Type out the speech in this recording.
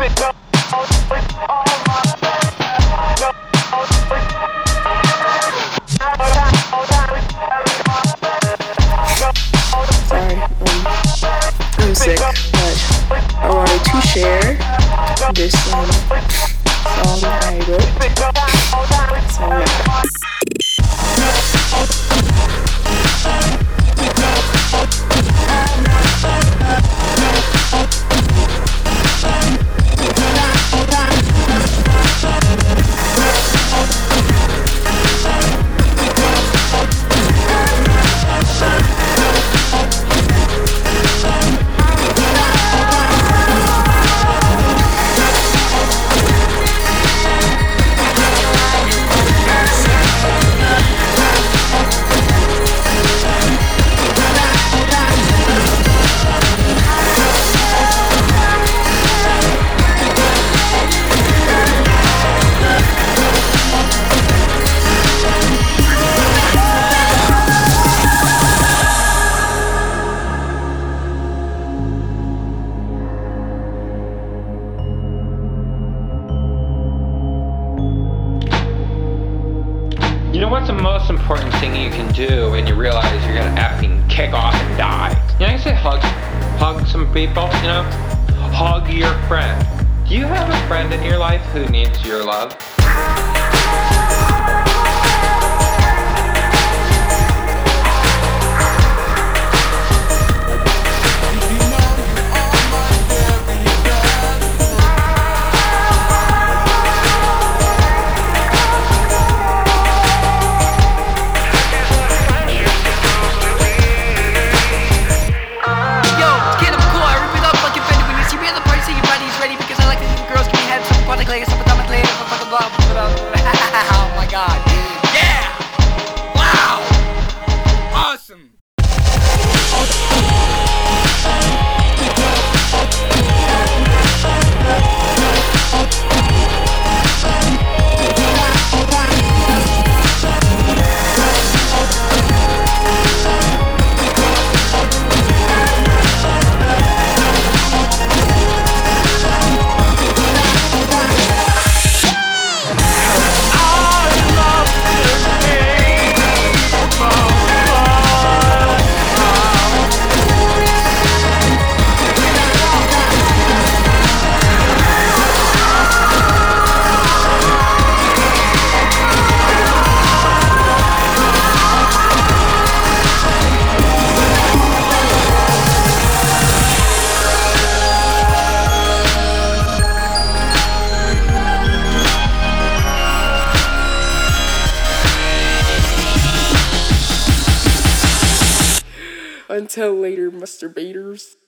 Sorry, I'm sick, but I wanted to share this song I wrote. So yeah. You know what's the most important thing you can do when you realize you're gonna effing kick off and die? You know, I say hug some people, you know? Hug your friend. Do you have a friend in your life who needs your love? Oh my god. Yeah! Wow! Awesome! Until later, masturbators.